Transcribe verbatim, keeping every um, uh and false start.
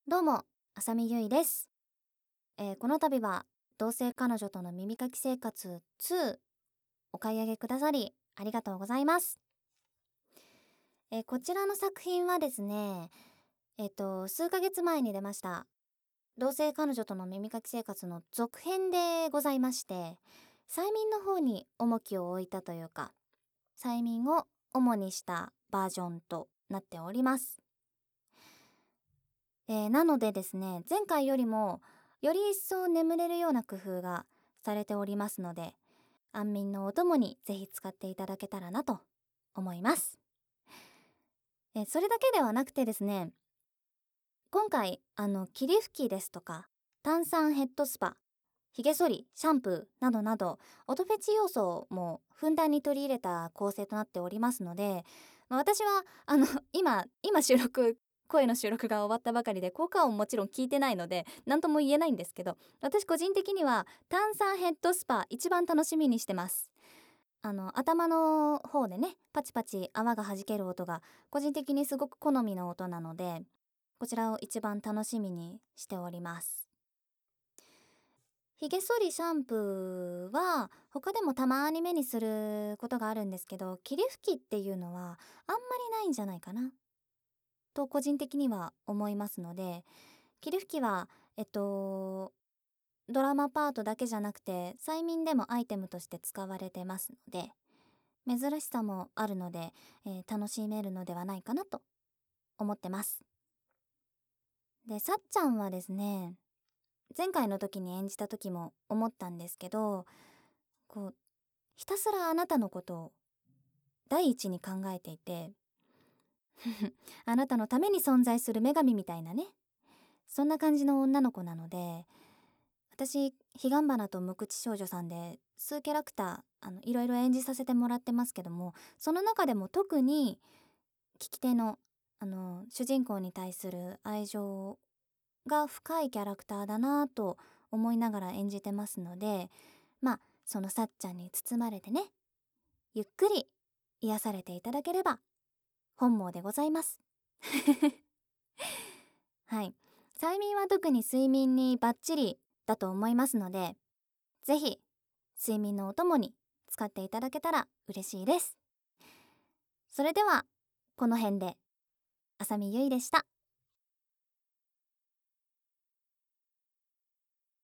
どうも、浅見ゆいです、えーこの度は同性彼女との耳かき生活にお買い上げくださりありがとうございます。えーこちらの作品はですね、えっ、と数ヶ月前に出ました同性彼女との耳かき生活の続編でございまして、催眠の方に重きを置いたというか、催眠を主にしたバージョンとなっております。えーなのでですね、前回よりもより一層眠れるような工夫がされておりますので、安眠のお供にぜひ使っていただけたらなと思います。えーそれだけではなくてですね、今回あの霧吹きですとか炭酸ヘッドスパ、ひげ剃り、シャンプーなどなど音フェチ要素もふんだんに取り入れた構成となっておりますので、まあ私はあの今今収録声の収録が終わったばかりで効果音もちろん聞いてないので何とも言えないんですけど、私個人的には炭酸ヘッドスパ一番楽しみにしてます。あの頭の方でね、パチパチ泡が弾ける音が個人的にすごく好みの音なので、こちらを一番楽しみにしております。ひげ剃りシャンプーは他でもたまに目にすることがあるんですけど、霧吹きっていうのはあんまりないんじゃないかなと個人的には思いますので、霧吹きはえっとドラマパートだけじゃなくて催眠でもアイテムとして使われてますので、珍しさもあるので、えー楽しめるのではないかなと思ってます。で、さっちゃんはですね、前回の時に演じた時も思ったんですけど、こうひたすらあなたのことを第一に考えていてあなたのために存在する女神みたいなね、そんな感じの女の子なので、私彼岸花と無口少女さんで数キャラクターあのいろいろ演じさせてもらってますけども、その中でも特に聞き手のあの主人公に対する愛情が深いキャラクターだなぁと思いながら演じてますので、まあそのさっちゃんに包まれてね、ゆっくり癒されていただければ本望でございますはい、催眠は特に睡眠にバッチリだと思いますので、ぜひ睡眠のお供に使っていただけたら嬉しいです。それではこの辺で、浅見ゆいでした。